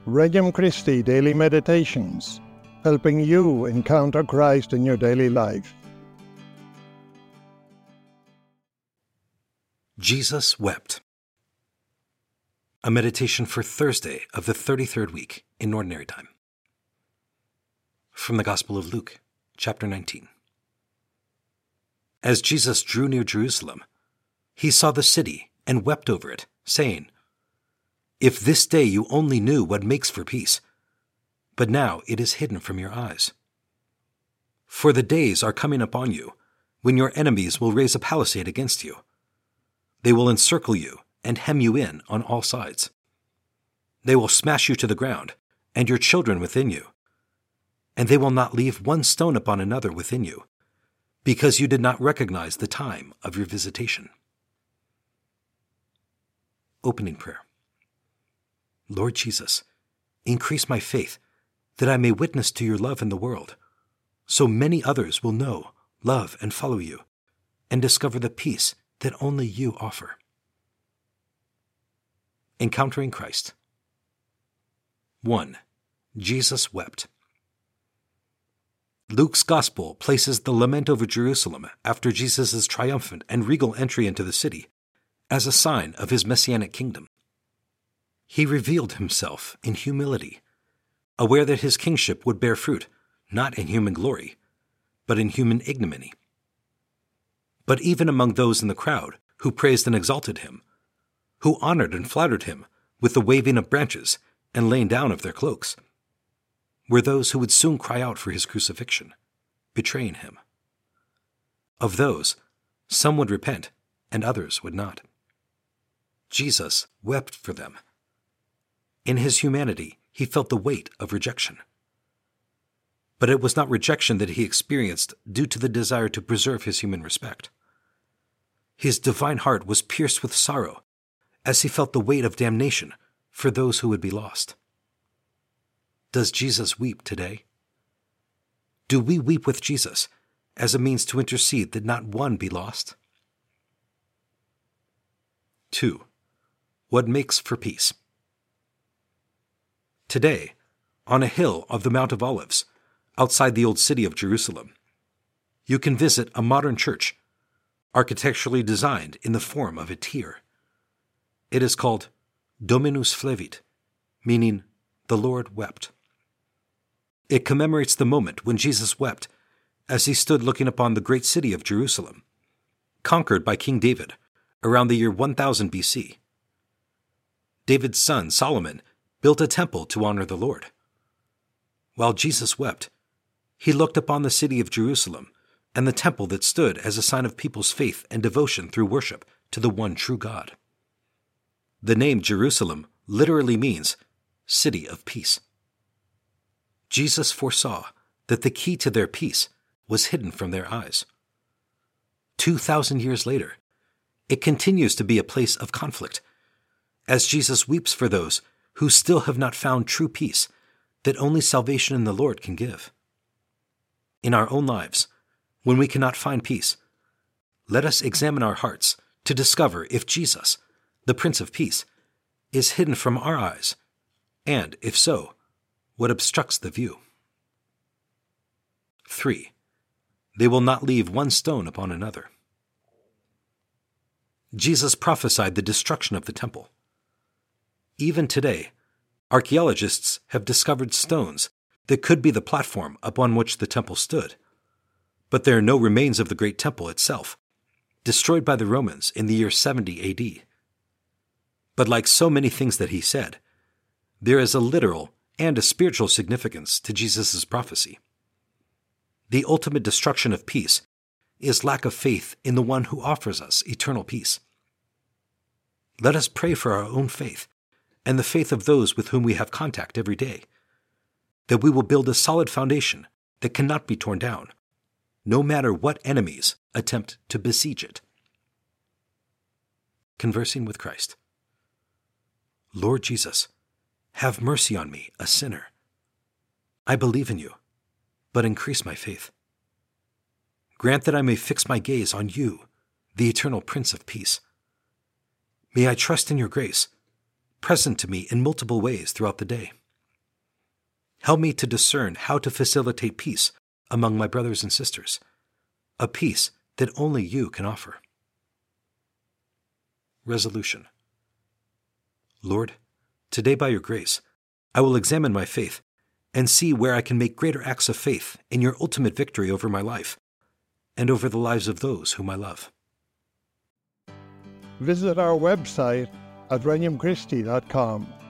Regnum Christi Daily Meditations, helping you encounter Christ in your daily life. Jesus wept. A meditation for Thursday of the 33rd week in Ordinary Time. From the Gospel of Luke, chapter 19. As Jesus drew near Jerusalem, he saw the city and wept over it, saying, "If this day you only knew what makes for peace, but now it is hidden from your eyes. For the days are coming upon you when your enemies will raise a palisade against you. They will encircle you and hem you in on all sides. They will smash you to the ground and your children within you, and they will not leave one stone upon another within you, because you did not recognize the time of your visitation." Opening prayer. Lord Jesus, increase my faith that I may witness to your love in the world, so many others will know, love, and follow you, and discover the peace that only you offer. Encountering Christ. 1. Jesus wept. Luke's Gospel places the lament over Jerusalem after Jesus' triumphant and regal entry into the city as a sign of his messianic kingdom. He revealed himself in humility, aware that his kingship would bear fruit, not in human glory, but in human ignominy. But even among those in the crowd who praised and exalted him, who honored and flattered him with the waving of branches and laying down of their cloaks, were those who would soon cry out for his crucifixion, betraying him. Of those, some would repent and others would not. Jesus wept for them. In his humanity, he felt the weight of rejection. But it was not rejection that he experienced due to the desire to preserve his human respect. His divine heart was pierced with sorrow as he felt the weight of damnation for those who would be lost. Does Jesus weep today? Do we weep with Jesus as a means to intercede that not one be lost? 2. What makes for peace? Today, on a hill of the Mount of Olives, outside the old city of Jerusalem, you can visit a modern church, architecturally designed in the form of a tear. It is called Dominus Flevit, meaning the Lord wept. It commemorates the moment when Jesus wept as he stood looking upon the great city of Jerusalem, conquered by King David around the year 1000 BC. David's son Solomon built a temple to honor the Lord. While Jesus wept, he looked upon the city of Jerusalem and the temple that stood as a sign of people's faith and devotion through worship to the one true God. The name Jerusalem literally means city of peace. Jesus foresaw that the key to their peace was hidden from their eyes. 2,000 years later, it continues to be a place of conflict, as Jesus weeps for those who still have not found true peace that only salvation in the Lord can give. In our own lives, when we cannot find peace, let us examine our hearts to discover if Jesus, the Prince of Peace, is hidden from our eyes, and, if so, what obstructs the view. 3. They will not leave one stone upon another. Jesus prophesied the destruction of the temple. Even today, archaeologists have discovered stones that could be the platform upon which the temple stood, but there are no remains of the great temple itself, destroyed by the Romans in the year 70 AD. But like so many things that he said, there is a literal and a spiritual significance to Jesus' prophecy. The ultimate destruction of peace is lack of faith in the one who offers us eternal peace. Let us pray for our own faith and the faith of those with whom we have contact every day, that we will build a solid foundation that cannot be torn down, no matter what enemies attempt to besiege it. Conversing with Christ. Lord Jesus, have mercy on me, a sinner. I believe in you, but increase my faith. Grant that I may fix my gaze on you, the eternal Prince of Peace. May I trust in your grace, present to me in multiple ways throughout the day. Help me to discern how to facilitate peace among my brothers and sisters, a peace that only you can offer. Resolution. Lord, today by your grace, I will examine my faith and see where I can make greater acts of faith in your ultimate victory over my life and over the lives of those whom I love. Visit our website at regnumchristi.com